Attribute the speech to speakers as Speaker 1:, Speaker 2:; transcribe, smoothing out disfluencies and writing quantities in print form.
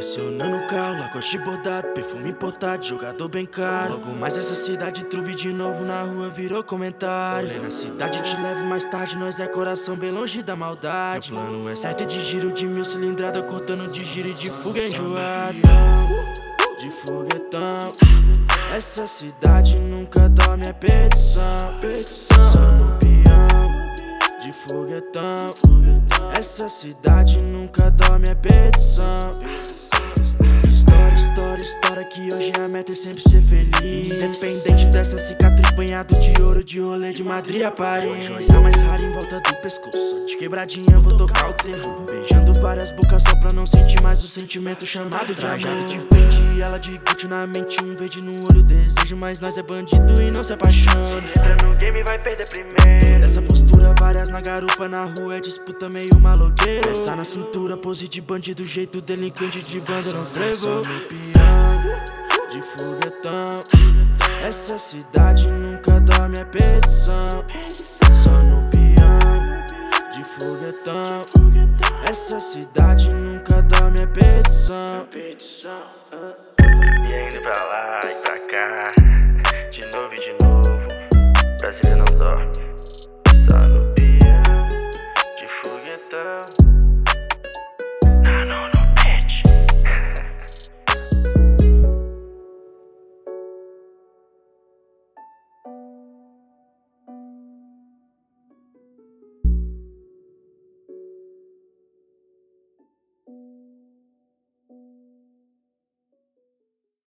Speaker 1: Colecionando carro, lacoste bordado, perfume importado, jogador bem caro. Logo mais essa cidade, truve de novo na rua, virou comentário. Olhei na cidade, te levo mais tarde, nós é coração bem longe da maldade. Meu plano é certo de giro de 1000 cilindrada, cortando de giro e de fuga enjoado. De foguetão, essa cidade nunca dorme, é petição. Só no peão, de foguetão, essa cidade nunca dorme, é petição. História que hoje a meta é sempre ser feliz. Independente dessa cicatriz, banhado de ouro, de rolê de Madrid a Paris. Joia mais rara em volta do pescoço, de quebradinha vou tocar o terror. Beijando várias bocas só pra não sentir mais o sentimento chamado de amor. De frente, ela de Gucci na mente, um verde no olho, desejo. Mas nós é bandido e não se apaixona. Entra no game vai perder primeiro. Dessa postura, várias na garupa, na rua é disputa meio maloqueiro. Essa na cintura, pose de bandido, jeito delinquente de banda não frevo. De foguetão, essa cidade nunca dorme, é petição. Só no peão, de foguetão, essa cidade nunca dorme, é petição.
Speaker 2: E indo pra lá e pra cá, de novo, Brasília não dorme.